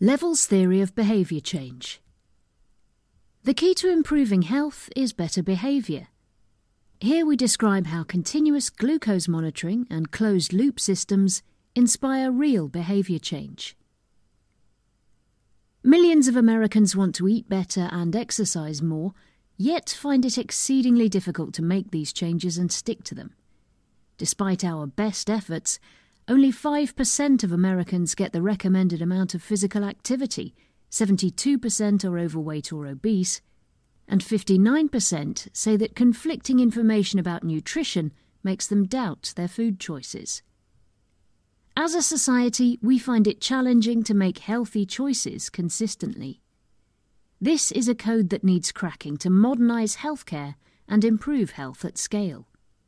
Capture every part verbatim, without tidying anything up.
Levels theory of behaviour change. The key to improving health is better behaviour. Here we describe how continuous glucose monitoring and closed-loop systems inspire real behaviour change. Millions of Americans want to eat better and exercise more, yet find it exceedingly difficult to make these changes and stick to them. Despite our best efforts, only five percent of Americans get the recommended amount of physical activity, seventy-two percent are overweight or obese, and fifty-nine percent say that conflicting information about nutrition makes them doubt their food choices. As a society, we find it challenging to make healthy choices consistently. This is a code that needs cracking to modernise healthcare and improve health at scale.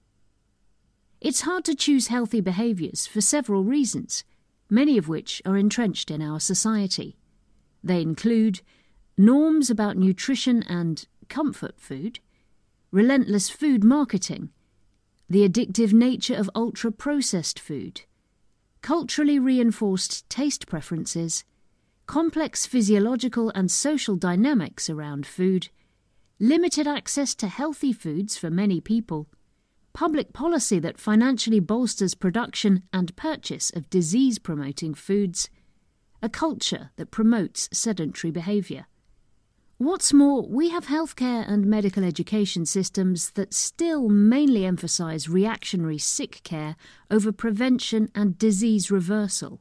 It's hard to choose healthy behaviours for several reasons, many of which are entrenched in our society. They include norms about nutrition and comfort food, relentless food marketing, the addictive nature of ultra-processed food, culturally reinforced taste preferences, complex physiological and social dynamics around food, limited access to healthy foods for many people, public policy that financially bolsters production and purchase of disease-promoting foods, a culture that promotes sedentary behaviour. What's more, we have healthcare and medical education systems that still mainly emphasise reactionary sick care over prevention and disease reversal.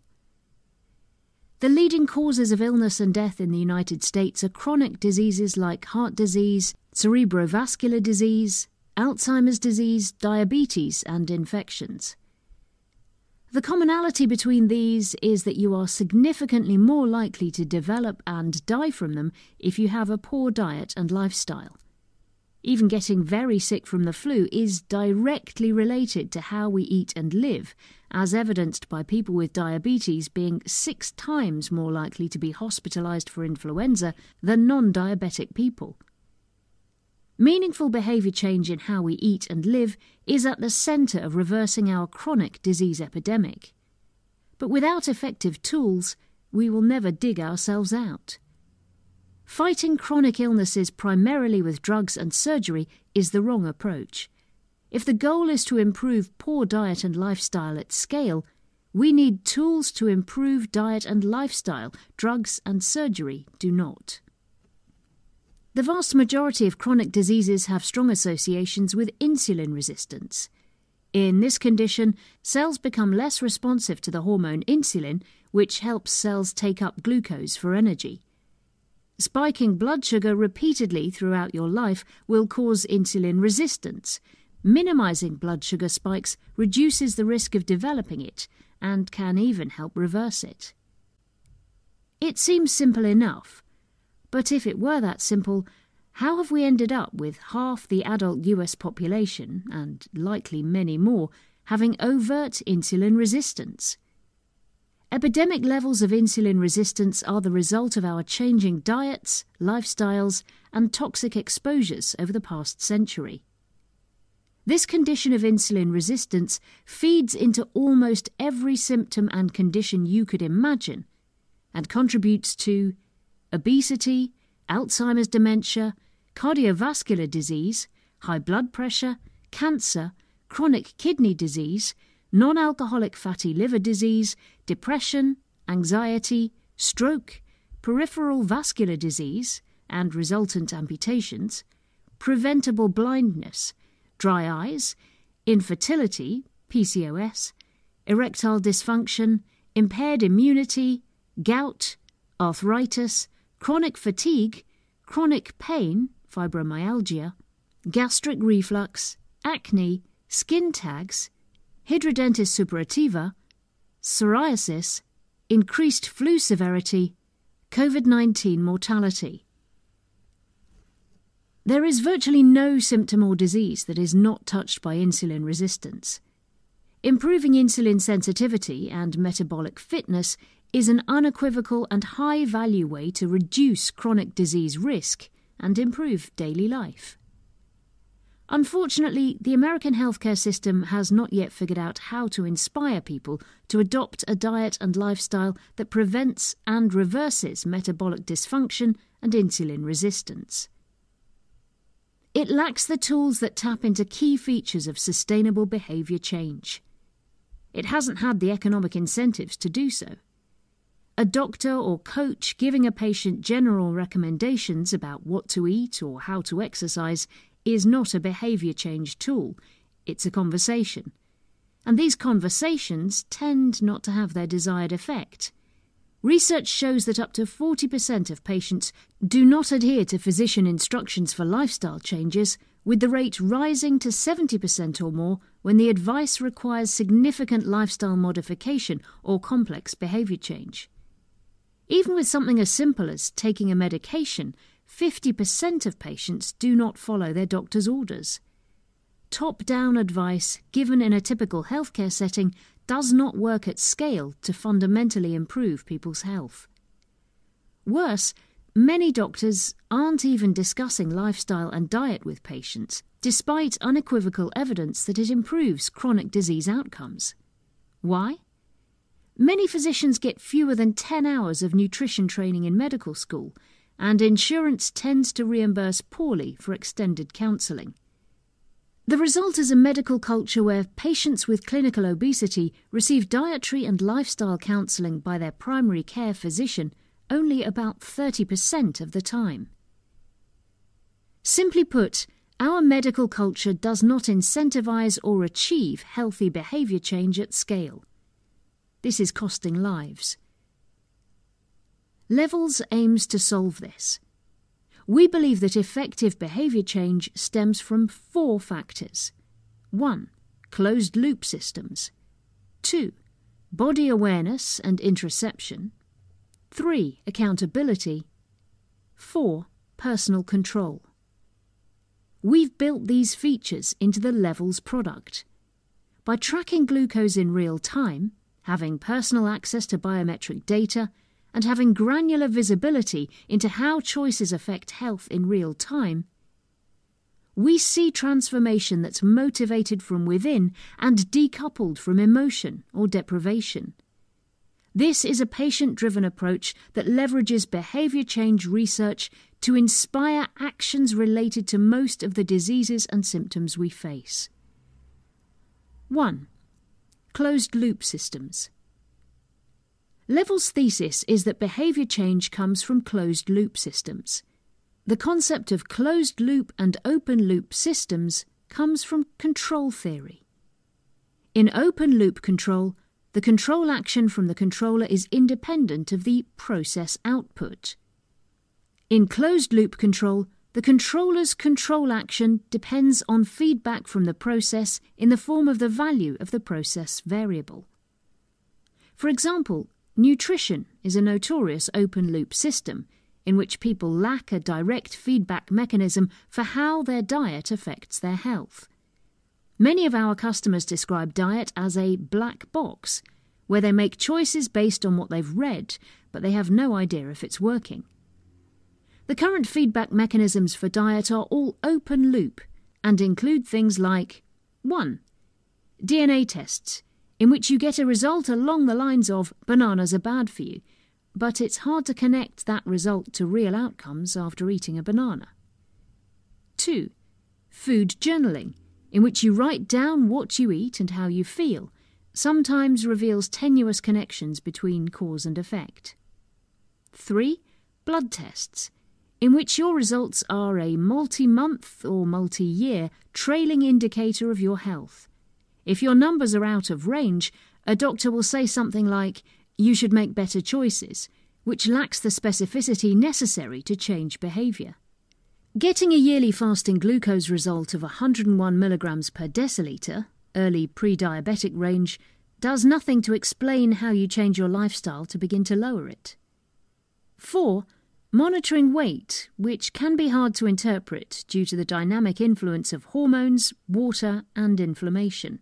The leading causes of illness and death in the United States are chronic diseases like heart disease, cerebrovascular disease, Alzheimer's disease, diabetes, and infections. The commonality between these is that you are significantly more likely to develop and die from them if you have a poor diet and lifestyle. Even getting very sick from the flu is directly related to how we eat and live, as evidenced by people with diabetes being six times more likely to be hospitalised for influenza than non-diabetic people. Meaningful behaviour change in how we eat and live is at the centre of reversing our chronic disease epidemic. But without effective tools, we will never dig ourselves out. Fighting chronic illnesses primarily with drugs and surgery is the wrong approach. If the goal is to improve poor diet and lifestyle at scale, we need tools to improve diet and lifestyle. Drugs and surgery do not. The vast majority of chronic diseases have strong associations with insulin resistance. In this condition, cells become less responsive to the hormone insulin, which helps cells take up glucose for energy. Spiking blood sugar repeatedly throughout your life will cause insulin resistance. Minimizing blood sugar spikes reduces the risk of developing it and can even help reverse it. It seems simple enough. But if it were that simple, how have we ended up with half the adult U S population, and likely many more, having overt insulin resistance? Epidemic levels of insulin resistance are the result of our changing diets, lifestyles, and toxic exposures over the past century. This condition of insulin resistance feeds into almost every symptom and condition you could imagine, and contributes to obesity, Alzheimer's dementia, cardiovascular disease, high blood pressure, cancer, chronic kidney disease, non-alcoholic fatty liver disease, depression, anxiety, stroke, peripheral vascular disease and resultant amputations, preventable blindness, dry eyes, infertility, P C O S, erectile dysfunction, impaired immunity, gout, arthritis, chronic fatigue, chronic pain, fibromyalgia, gastric reflux, acne, skin tags, hidradenitis suppurativa, psoriasis, increased flu severity, COVID nineteen mortality. There is virtually no symptom or disease that is not touched by insulin resistance. Improving insulin sensitivity and metabolic fitness is an unequivocal and high-value way to reduce chronic disease risk and improve daily life. Unfortunately, the American healthcare system has not yet figured out how to inspire people to adopt a diet and lifestyle that prevents and reverses metabolic dysfunction and insulin resistance. It lacks the tools that tap into key features of sustainable behaviour change. It hasn't had the economic incentives to do so. A doctor or coach giving a patient general recommendations about what to eat or how to exercise is not a behaviour change tool, it's a conversation. And these conversations tend not to have their desired effect. Research shows that up to forty percent of patients do not adhere to physician instructions for lifestyle changes, with the rate rising to seventy percent or more when the advice requires significant lifestyle modification or complex behaviour change. Even with something as simple as taking a medication, fifty percent of patients do not follow their doctor's orders. Top-down advice given in a typical healthcare setting does not work at scale to fundamentally improve people's health. Worse, many doctors aren't even discussing lifestyle and diet with patients, despite unequivocal evidence that it improves chronic disease outcomes. Why? Many physicians get fewer than ten hours of nutrition training in medical school, and insurance tends to reimburse poorly for extended counselling. The result is a medical culture where patients with clinical obesity receive dietary and lifestyle counselling by their primary care physician only about thirty percent of the time. Simply put, our medical culture does not incentivise or achieve healthy behaviour change at scale. This is costing lives. Levels aims to solve this. We believe that effective behaviour change stems from four factors. one. Closed-loop systems. two. Body awareness and interoception. three. Accountability. four. Personal control. We've built these features into the Levels product. By tracking glucose in real time, having personal access to biometric data, and having granular visibility into how choices affect health in real time, we see transformation that's motivated from within and decoupled from emotion or deprivation. This is a patient-driven approach that leverages behaviour change research to inspire actions related to most of the diseases and symptoms we face. one. Closed-loop systems. Levels' thesis is that behaviour change comes from closed-loop systems. The concept of closed-loop and open-loop systems comes from control theory. In open-loop control, the control action from the controller is independent of the process output. In closed-loop control, the controller's control action depends on feedback from the process in the form of the value of the process variable. For example, nutrition is a notorious open-loop system in which people lack a direct feedback mechanism for how their diet affects their health. Many of our customers describe diet as a black box, where they make choices based on what they've read, but they have no idea if it's working. The current feedback mechanisms for diet are all open-loop and include things like one. D N A tests, in which you get a result along the lines of bananas are bad for you, but it's hard to connect that result to real outcomes after eating a banana. two. Food journaling, in which you write down what you eat and how you feel, sometimes reveals tenuous connections between cause and effect. three. Blood tests, in which your results are a multi-month or multi-year trailing indicator of your health. If your numbers are out of range, a doctor will say something like, "You should make better choices," which lacks the specificity necessary to change behaviour. Getting a yearly fasting glucose result of one hundred one milligrams per decilitre, early pre-diabetic range, does nothing to explain how you change your lifestyle to begin to lower it. four. Monitoring weight, which can be hard to interpret due to the dynamic influence of hormones, water, and inflammation.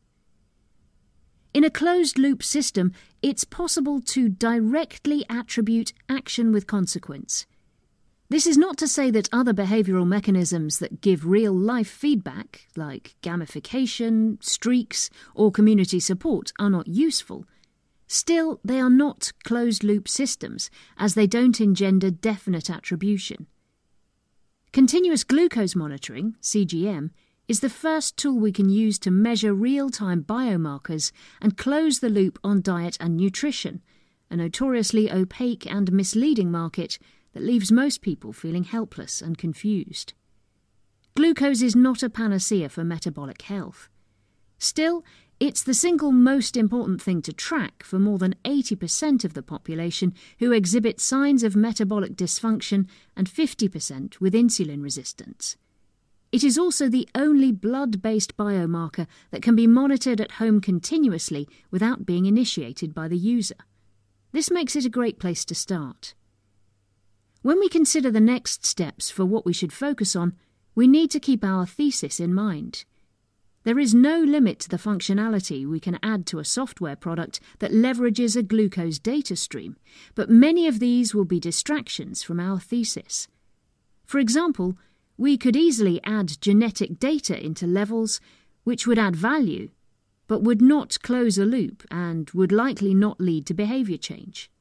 In a closed-loop system, it's possible to directly attribute action with consequence. This is not to say that other behavioural mechanisms that give real-life feedback, like gamification, streaks, or community support, are not useful. Still, they are not closed-loop systems, as they don't engender definite attribution. Continuous glucose monitoring, C G M, is the first tool we can use to measure real-time biomarkers and close the loop on diet and nutrition, a notoriously opaque and misleading market that leaves most people feeling helpless and confused. Glucose is not a panacea for metabolic health. Still, it's the single most important thing to track for more than eighty percent of the population who exhibit signs of metabolic dysfunction and fifty percent with insulin resistance. It is also the only blood-based biomarker that can be monitored at home continuously without being initiated by the user. This makes it a great place to start. When we consider the next steps for what we should focus on, we need to keep our thesis in mind. There is no limit to the functionality we can add to a software product that leverages a glucose data stream, but many of these will be distractions from our thesis. For example, we could easily add genetic data into levels, which would add value, but would not close a loop and would likely not lead to behaviour change.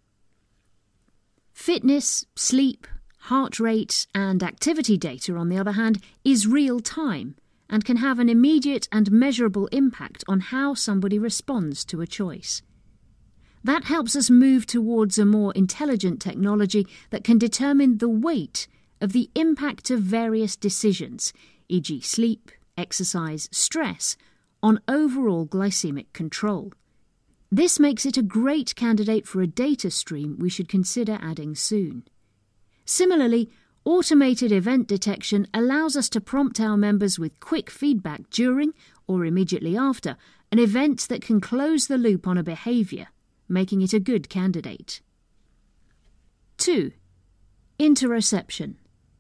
Fitness, sleep, heart rate and activity data, on the other hand, is real-time and can have an immediate and measurable impact on how somebody responds to a choice. That helps us move towards a more intelligent technology that can determine the weight of the impact of various decisions, for example sleep, exercise, stress, on overall glycemic control. This makes it a great candidate for a data stream we should consider adding soon. Similarly, automated event detection allows us to prompt our members with quick feedback during or immediately after an event that can close the loop on a behaviour, making it a good candidate. two. Interoception.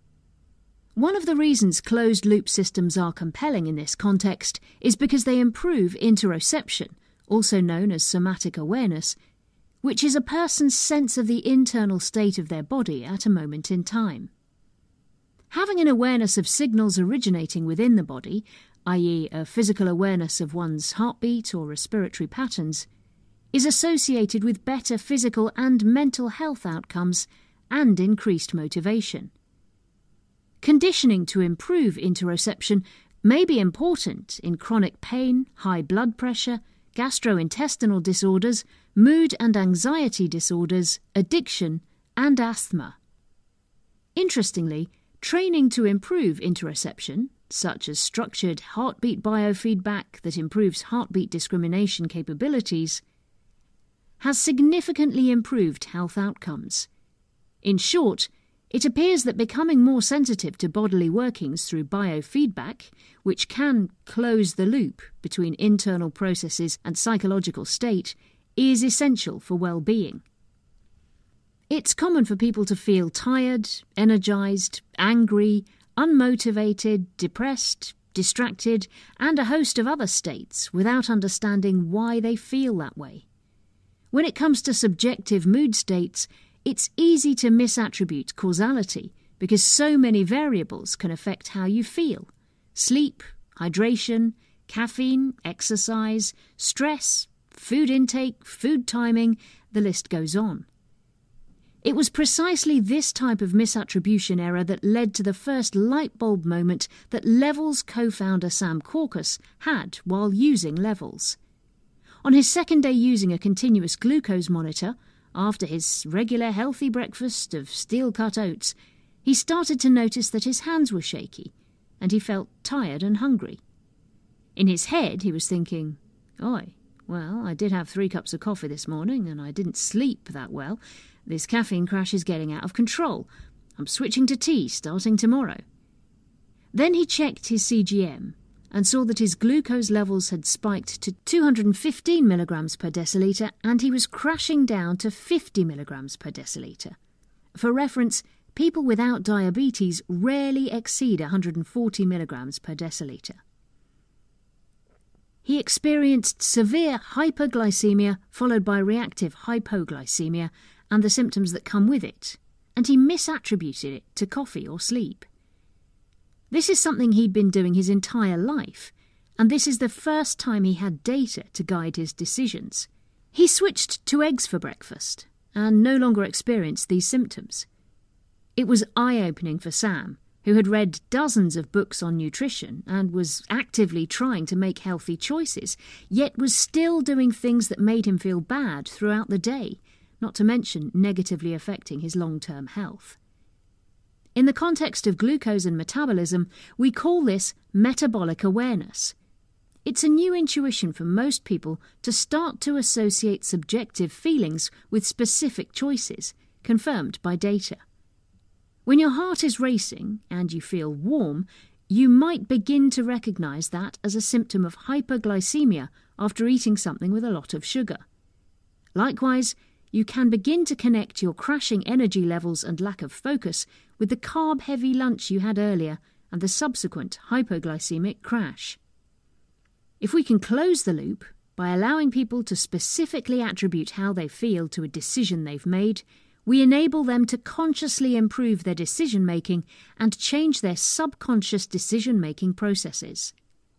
One of the reasons closed-loop systems are compelling in this context is because they improve interoception, also known as somatic awareness, which is a person's sense of the internal state of their body at a moment in time. Having an awareness of signals originating within the body, that is a physical awareness of one's heartbeat or respiratory patterns, is associated with better physical and mental health outcomes and increased motivation. Conditioning to improve interoception may be important in chronic pain, high blood pressure, gastrointestinal disorders, mood and anxiety disorders, addiction, and asthma. Interestingly, training to improve interoception, such as structured heartbeat biofeedback that improves heartbeat discrimination capabilities, has significantly improved health outcomes. In short, it appears that becoming more sensitive to bodily workings through biofeedback, which can close the loop between internal processes and psychological state, is essential for well-being. It's common for people to feel tired, energised, angry, unmotivated, depressed, distracted, and a host of other states without understanding why they feel that way. When it comes to subjective mood states, it's easy to misattribute causality because so many variables can affect how you feel. Sleep, hydration, caffeine, exercise, stress, food intake, food timing, the list goes on. It was precisely this type of misattribution error that led to the first light bulb moment that Levels co-founder Sam Corcus had while using Levels. On his second day using a continuous glucose monitor, after his regular healthy breakfast of steel-cut oats, he started to notice that his hands were shaky, and he felt tired and hungry. In his head, he was thinking, "Oi, well, I did have three cups of coffee this morning, and I didn't sleep that well. This caffeine crash is getting out of control. I'm switching to tea starting tomorrow." Then he checked his C G M and saw that his glucose levels had spiked to two hundred fifteen milligrams per decilitre and he was crashing down to fifty milligrams per decilitre. For reference, people without diabetes rarely exceed one hundred forty milligrams per decilitre. He experienced severe hyperglycemia followed by reactive hypoglycemia and the symptoms that come with it, and he misattributed it to coffee or sleep. This is something he'd been doing his entire life, and this is the first time he had data to guide his decisions. He switched to eggs for breakfast and no longer experienced these symptoms. It was eye-opening for Sam, who had read dozens of books on nutrition and was actively trying to make healthy choices, yet was still doing things that made him feel bad throughout the day, not to mention negatively affecting his long-term health. In the context of glucose and metabolism, we call this metabolic awareness. It's a new intuition for most people to start to associate subjective feelings with specific choices, confirmed by data. When your heart is racing and you feel warm, you might begin to recognise that as a symptom of hyperglycemia after eating something with a lot of sugar. Likewise, you can begin to connect your crashing energy levels and lack of focus with the carb-heavy lunch you had earlier and the subsequent hypoglycemic crash. If we can close the loop by allowing people to specifically attribute how they feel to a decision they've made, we enable them to consciously improve their decision-making and change their subconscious decision-making processes.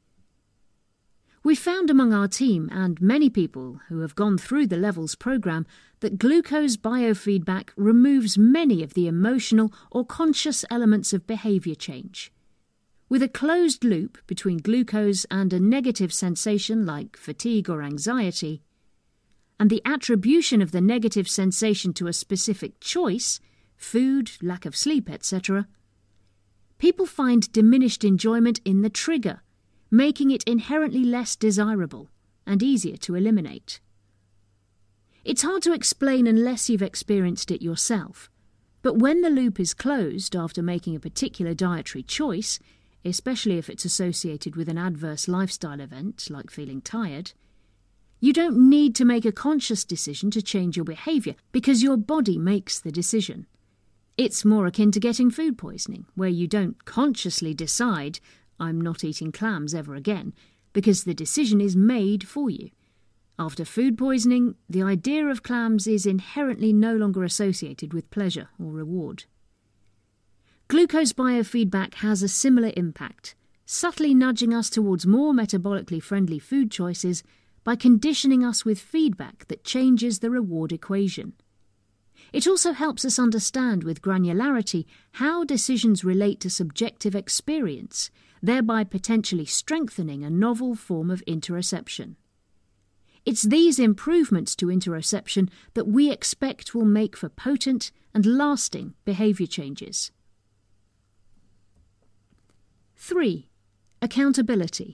We found among our team and many people who have gone through the Levels program that glucose biofeedback removes many of the emotional or conscious elements of behaviour change. With a closed loop between glucose and a negative sensation like fatigue or anxiety, and the attribution of the negative sensation to a specific choice, food, lack of sleep, et cetera, people find diminished enjoyment in the trigger, making it inherently less desirable and easier to eliminate. It's hard to explain unless you've experienced it yourself, but when the loop is closed after making a particular dietary choice, especially if it's associated with an adverse lifestyle event like feeling tired, you don't need to make a conscious decision to change your behaviour because your body makes the decision. It's more akin to getting food poisoning, where you don't consciously decide, I'm not eating clams ever again, because the decision is made for you. After food poisoning, the idea of clams is inherently no longer associated with pleasure or reward. Glucose biofeedback has a similar impact, subtly nudging us towards more metabolically friendly food choices by conditioning us with feedback that changes the reward equation. It also helps us understand with granularity how decisions relate to subjective experience, thereby potentially strengthening a novel form of interoception. It's these improvements to interoception that we expect will make for potent and lasting behaviour changes. three. Accountability.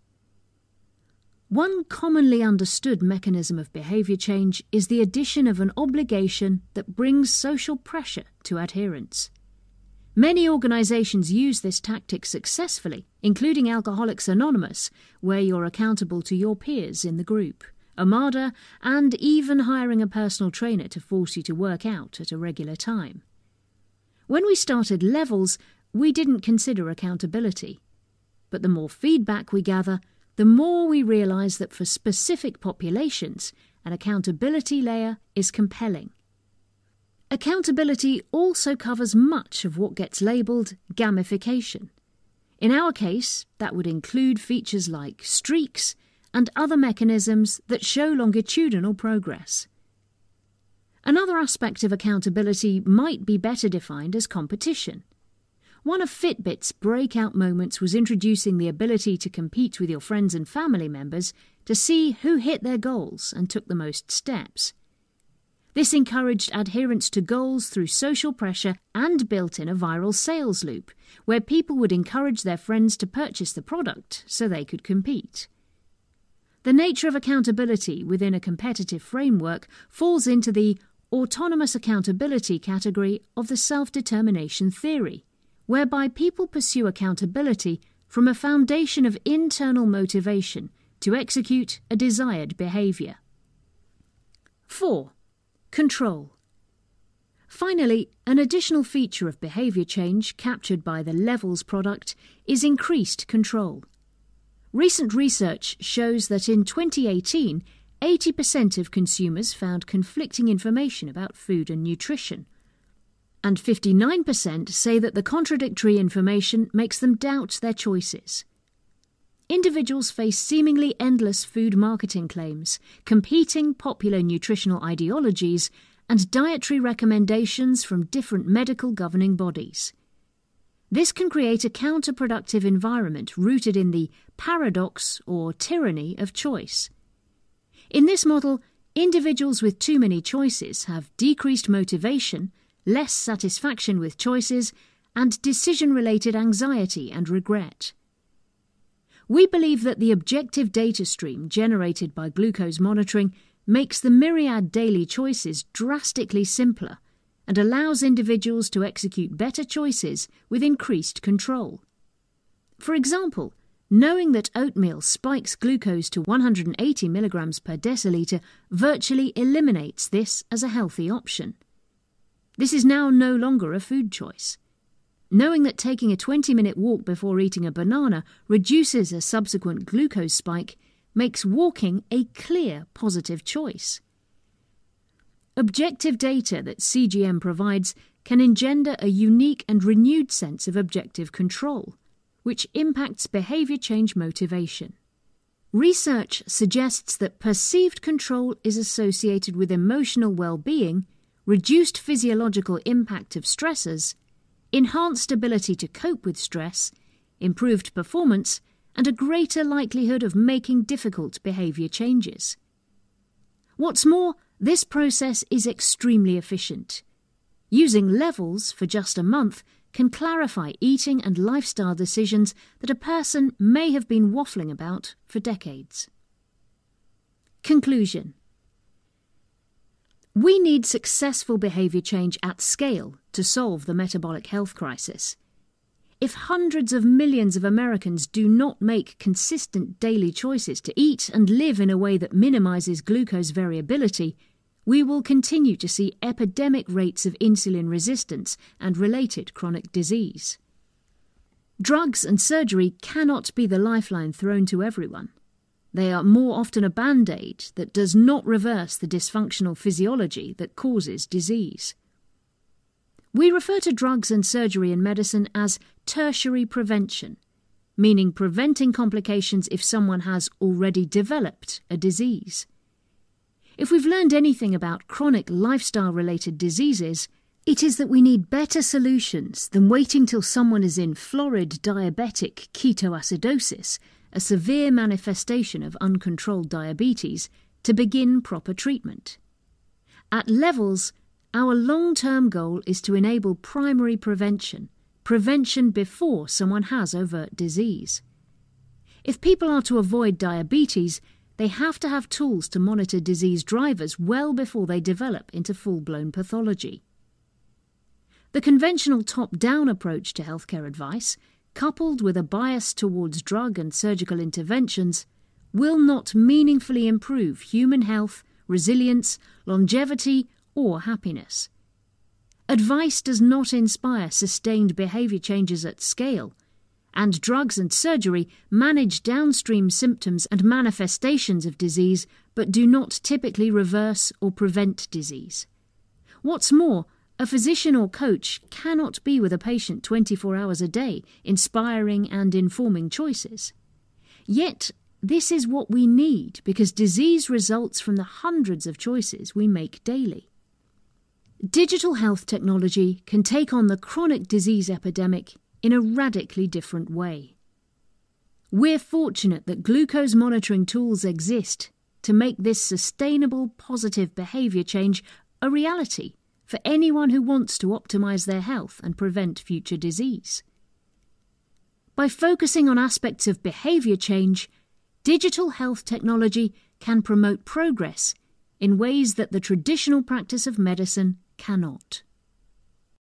One commonly understood mechanism of behaviour change is the addition of an obligation that brings social pressure to adherence. Many organisations use this tactic successfully, including Alcoholics Anonymous, where you're accountable to your peers in the group, Armada, and even hiring a personal trainer to force you to work out at a regular time. When we started Levels, we didn't consider accountability. But the more feedback we gather, the more we realise that for specific populations, an accountability layer is compelling. Accountability also covers much of what gets labelled gamification. In our case, that would include features like streaks and other mechanisms that show longitudinal progress. Another aspect of accountability might be better defined as competition. One of Fitbit's breakout moments was introducing the ability to compete with your friends and family members to see who hit their goals and took the most steps. This encouraged adherence to goals through social pressure and built in a viral sales loop, where people would encourage their friends to purchase the product so they could compete. The nature of accountability within a competitive framework falls into the autonomous accountability category of the self-determination theory, whereby people pursue accountability from a foundation of internal motivation to execute a desired behaviour. four. Control. Finally, an additional feature of behaviour change captured by the Levels product is increased control. Recent research shows that in twenty eighteen, eighty percent of consumers found conflicting information about food and nutrition. and fifty-nine percent say that the contradictory information makes them doubt their choices. Individuals face seemingly endless food marketing claims, competing popular nutritional ideologies, and dietary recommendations from different medical governing bodies. This can create a counterproductive environment rooted in the paradox or tyranny of choice. In this model, individuals with too many choices have decreased motivation, less satisfaction with choices, and decision-related anxiety and regret. We believe that the objective data stream generated by glucose monitoring makes the myriad daily choices drastically simpler and allows individuals to execute better choices with increased control. For example, knowing that oatmeal spikes glucose to one hundred eighty milligrams per deciliter virtually eliminates this as a healthy option. This is now no longer a food choice. Knowing that taking a twenty-minute walk before eating a banana reduces a subsequent glucose spike makes walking a clear positive choice. Objective data that C G M provides can engender a unique and renewed sense of objective control, which impacts behaviour change motivation. Research suggests that perceived control is associated with emotional well-being, reduced physiological impact of stressors, enhanced ability to cope with stress, improved performance, and a greater likelihood of making difficult behaviour changes. What's more, this process is extremely efficient. Using levels for just a month can clarify eating and lifestyle decisions that a person may have been waffling about for decades. Conclusion. We need successful behaviour change at scale to solve the metabolic health crisis. If hundreds of millions of Americans do not make consistent daily choices to eat and live in a way that minimises glucose variability, we will continue to see epidemic rates of insulin resistance and related chronic disease. Drugs and surgery cannot be the lifeline thrown to everyone. They are more often a band-aid that does not reverse the dysfunctional physiology that causes disease. We refer to drugs and surgery in medicine as tertiary prevention, meaning preventing complications if someone has already developed a disease. If we've learned anything about chronic lifestyle-related diseases, it is that we need better solutions than waiting till someone is in florid diabetic ketoacidosis, a severe manifestation of uncontrolled diabetes, to begin proper treatment. At Levels, our long-term goal is to enable primary prevention, prevention before someone has overt disease. If people are to avoid diabetes, they have to have tools to monitor disease drivers well before they develop into full-blown pathology. The conventional top-down approach to healthcare advice, coupled with a bias towards drug and surgical interventions, will not meaningfully improve human health, resilience, longevity, or happiness. Advice does not inspire sustained behaviour changes at scale, and drugs and surgery manage downstream symptoms and manifestations of disease but do not typically reverse or prevent disease. What's more, a physician or coach cannot be with a patient twenty-four hours a day, inspiring and informing choices. Yet, this is what we need because disease results from the hundreds of choices we make daily. Digital health technology can take on the chronic disease epidemic in a radically different way. We're fortunate that glucose monitoring tools exist to make this sustainable, positive behaviour change a reality for anyone who wants to optimise their health and prevent future disease. By focusing on aspects of behaviour change, digital health technology can promote progress in ways that the traditional practice of medicine cannot.